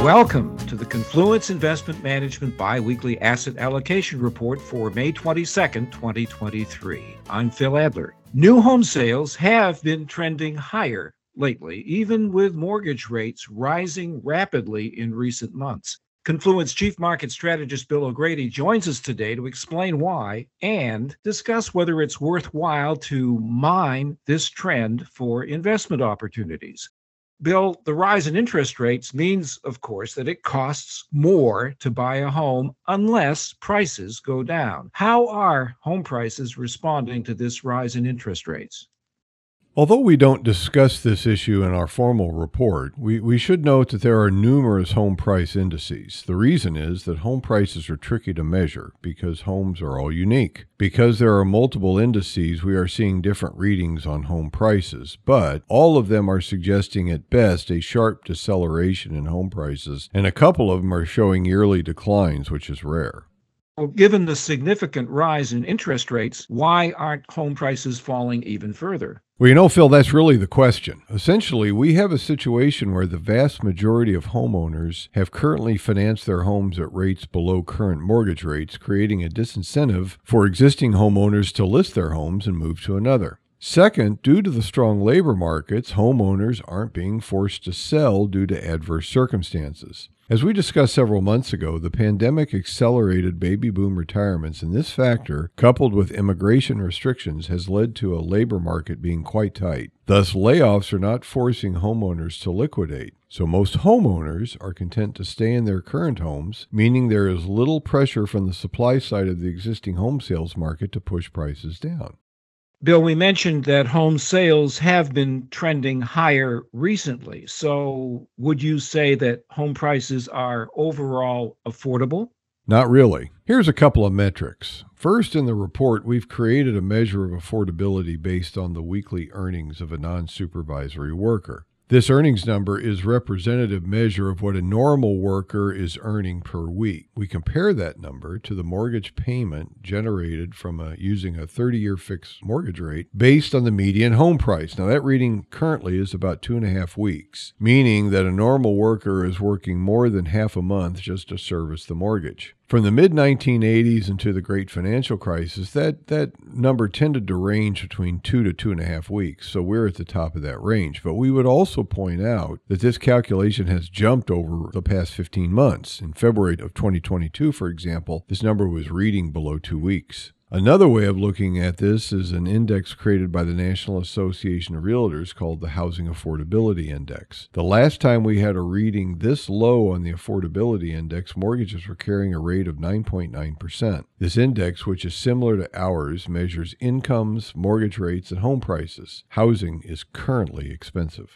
Welcome to the Confluence Investment Management Biweekly Asset Allocation Report for May 22nd, 2023. I'm Phil Adler. New home sales have been trending higher lately, even with mortgage rates rising rapidly in recent months. Confluence Chief Market Strategist Bill O'Grady joins us today to explain why and discuss whether it's worthwhile to mine this trend for investment opportunities. Bill, the rise in interest rates means, of course, that it costs more to buy a home unless prices go down. How are home prices responding to this rise in interest rates? Although we don't discuss this issue in our formal report, we should note that there are numerous home price indices. The reason is that home prices are tricky to measure because homes are all unique. Because there are multiple indices, we are seeing different readings on home prices, but all of them are suggesting at best a sharp deceleration in home prices, and a couple of them are showing yearly declines, which is rare. Well, given the significant rise in interest rates, why aren't home prices falling even further? Well, Phil, that's really the question. Essentially, we have a situation where the vast majority of homeowners have currently financed their homes at rates below current mortgage rates, creating a disincentive for existing homeowners to list their homes and move to another. Second, due to the strong labor markets, homeowners aren't being forced to sell due to adverse circumstances. As we discussed several months ago, the pandemic accelerated baby boom retirements, and this factor, coupled with immigration restrictions, has led to a labor market being quite tight. Thus, layoffs are not forcing homeowners to liquidate. So most homeowners are content to stay in their current homes, meaning there is little pressure from the supply side of the existing home sales market to push prices down. Bill, we mentioned that home sales have been trending higher recently. So would you say that home prices are overall affordable? Not really. Here's a couple of metrics. First, in the report, we've created a measure of affordability based on the weekly earnings of a non-supervisory worker. This earnings number is a representative measure of what a normal worker is earning per week. We compare that number to the mortgage payment generated from using a 30-year fixed mortgage rate based on the median home price. Now, that reading currently is about 2.5 weeks, meaning that a normal worker is working more than half a month just to service the mortgage. From the mid-1980s into the Great Financial Crisis, that number tended to range between 2 to 2.5 weeks, so we're at the top of that range. But we would also point out that this calculation has jumped over the past 15 months. In February of 2022, for example, this number was reading below 2 weeks. Another way of looking at this is an index created by the National Association of Realtors called the Housing Affordability Index. The last time we had a reading this low on the affordability index, mortgages were carrying a rate of 9.9%. This index, which is similar to ours, measures incomes, mortgage rates, and home prices. Housing is currently expensive.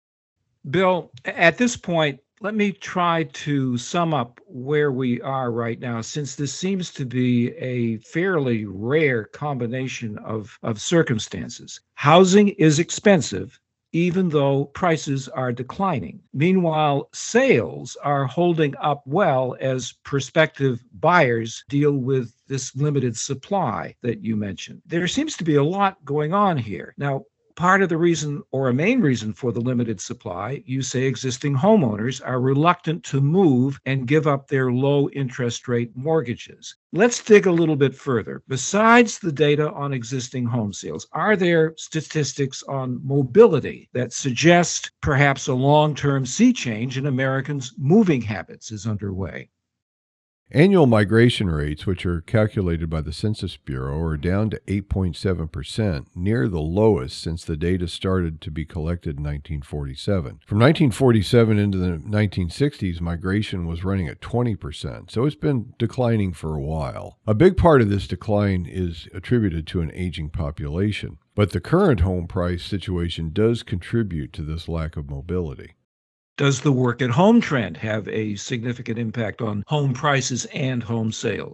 Bill, at this point, let me try to sum up where we are right now, since this seems to be a fairly rare combination of circumstances. Housing is expensive, even though prices are declining. Meanwhile, sales are holding up well as prospective buyers deal with this limited supply that you mentioned. There seems to be a lot going on here. Now, part of the reason, or a main reason for the limited supply, you say existing homeowners are reluctant to move and give up their low interest rate mortgages. Let's dig a little bit further. Besides the data on existing home sales, are there statistics on mobility that suggest perhaps a long-term sea change in Americans' moving habits is underway? Annual migration rates, which are calculated by the Census Bureau, are down to 8.7%, near the lowest since the data started to be collected in 1947. From 1947 into the 1960s, migration was running at 20%, so it's been declining for a while. A big part of this decline is attributed to an aging population, but the current home price situation does contribute to this lack of mobility. Does the work at home trend have a significant impact on home prices and home sales?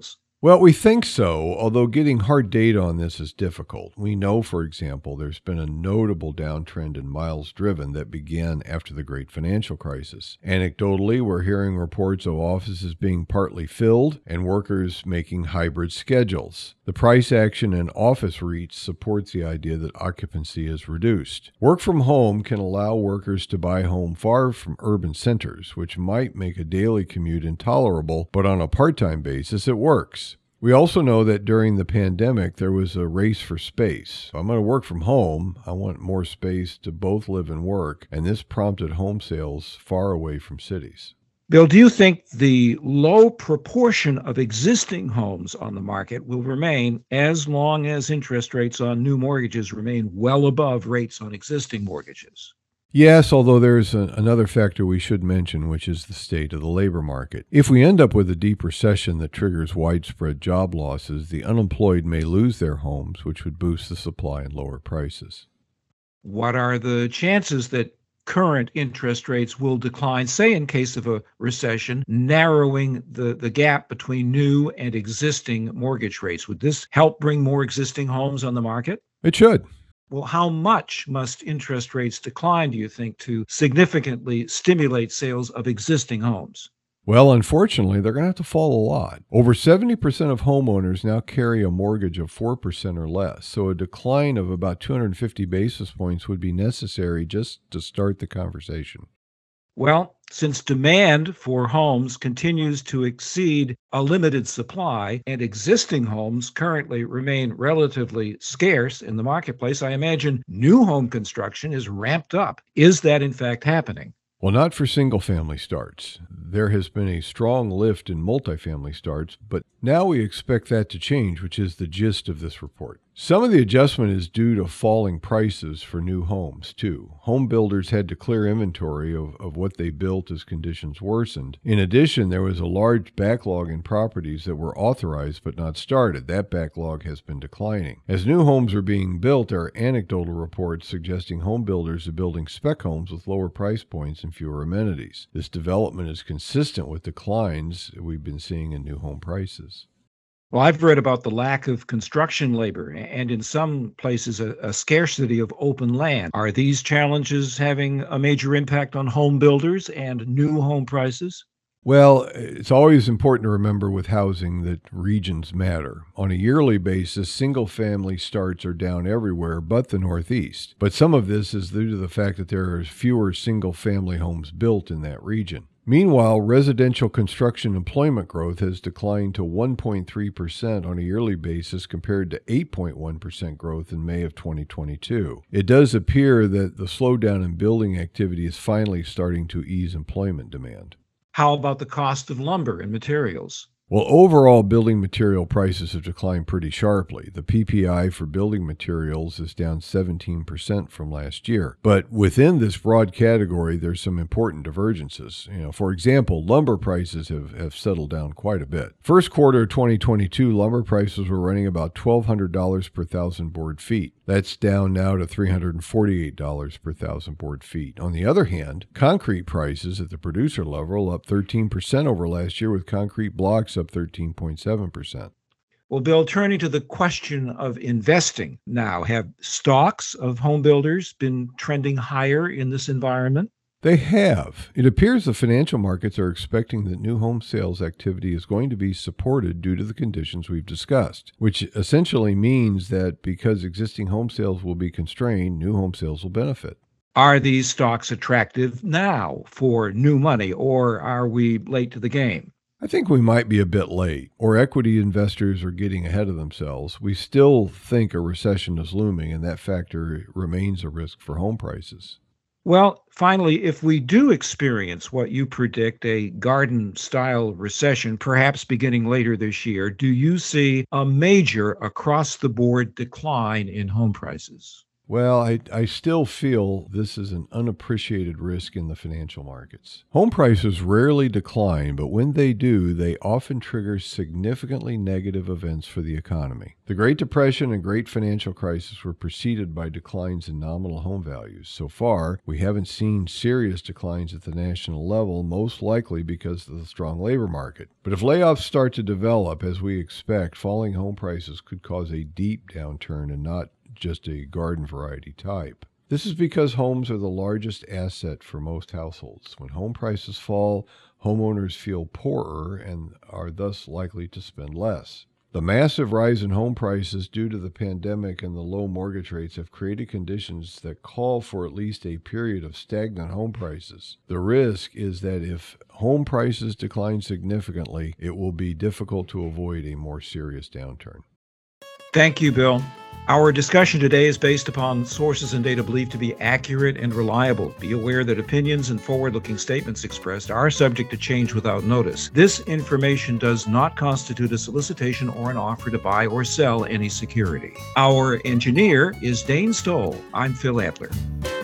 Well, we think so, although getting hard data on this is difficult. We know, for example, there's been a notable downtrend in miles driven that began after the great financial crisis. Anecdotally, we're hearing reports of offices being partly filled and workers making hybrid schedules. The price action in office REITs supports the idea that occupancy is reduced. Work from home can allow workers to buy home far from urban centers, which might make a daily commute intolerable, but on a part-time basis it works. We also know that during the pandemic, there was a race for space. If I'm going to work from home, I want more space to both live and work, and this prompted home sales far away from cities. Bill, do you think the low proportion of existing homes on the market will remain as long as interest rates on new mortgages remain well above rates on existing mortgages? Yes, although there's another factor we should mention, which is the state of the labor market. If we end up with a deep recession that triggers widespread job losses, the unemployed may lose their homes, which would boost the supply and lower prices. What are the chances that current interest rates will decline, say in case of a recession, narrowing the gap between new and existing mortgage rates? Would this help bring more existing homes on the market? It should. Well, how much must interest rates decline, do you think, to significantly stimulate sales of existing homes? Well, unfortunately, they're going to have to fall a lot. Over 70% of homeowners now carry a mortgage of 4% or less, so a decline of about 250 basis points would be necessary just to start the conversation. Well, since demand for homes continues to exceed a limited supply and existing homes currently remain relatively scarce in the marketplace, I imagine new home construction is ramped up. Is that in fact happening? Well, not for single-family starts. There has been a strong lift in multifamily starts, but now we expect that to change, which is the gist of this report. Some of the adjustment is due to falling prices for new homes, too. Home builders had to clear inventory of what they built as conditions worsened. In addition, there was a large backlog in properties that were authorized but not started. That backlog has been declining. As new homes are being built, there are anecdotal reports suggesting home builders are building spec homes with lower price points and fewer amenities. This development is consistent with declines we've been seeing in new home prices. Well, I've read about the lack of construction labor and in some places a scarcity of open land. Are these challenges having a major impact on home builders and new home prices? Well, it's always important to remember with housing that regions matter. On a yearly basis, single-family starts are down everywhere but the Northeast. But some of this is due to the fact that there are fewer single-family homes built in that region. Meanwhile, residential construction employment growth has declined to 1.3% on a yearly basis compared to 8.1% growth in May of 2022. It does appear that the slowdown in building activity is finally starting to ease employment demand. How about the cost of lumber and materials? Well, overall building material prices have declined pretty sharply. The PPI for building materials is down 17% from last year. But within this broad category, there's some important divergences. For example, lumber prices have settled down quite a bit. First quarter of 2022, lumber prices were running about $1,200 per thousand board feet. That's down now to $348 per thousand board feet. On the other hand, concrete prices at the producer level up 13% over last year, with concrete blocks up 13.7%. Well, Bill, turning to the question of investing now, have stocks of home builders been trending higher in this environment? They have. It appears the financial markets are expecting that new home sales activity is going to be supported due to the conditions we've discussed, which essentially means that because existing home sales will be constrained, new home sales will benefit. Are these stocks attractive now for new money, or are we late to the game? I think we might be a bit late, or equity investors are getting ahead of themselves. We still think a recession is looming, and that factor remains a risk for home prices. Well, finally, if we do experience what you predict, a garden-style recession, perhaps beginning later this year, do you see a major across-the-board decline in home prices? Well, I still feel this is an unappreciated risk in the financial markets. Home prices rarely decline, but when they do, they often trigger significantly negative events for the economy. The Great Depression and Great Financial Crisis were preceded by declines in nominal home values. So far, we haven't seen serious declines at the national level, most likely because of the strong labor market. But if layoffs start to develop, as we expect, falling home prices could cause a deep downturn and not just a garden variety type. This is because homes are the largest asset for most households. When home prices fall, homeowners feel poorer and are thus likely to spend less. The massive rise in home prices due to the pandemic and the low mortgage rates have created conditions that call for at least a period of stagnant home prices. The risk is that if home prices decline significantly, it will be difficult to avoid a more serious downturn. Thank you, Bill. Our discussion today is based upon sources and data believed to be accurate and reliable. Be aware that opinions and forward-looking statements expressed are subject to change without notice. This information does not constitute a solicitation or an offer to buy or sell any security. Our engineer is Dane Stoll. I'm Phil Adler.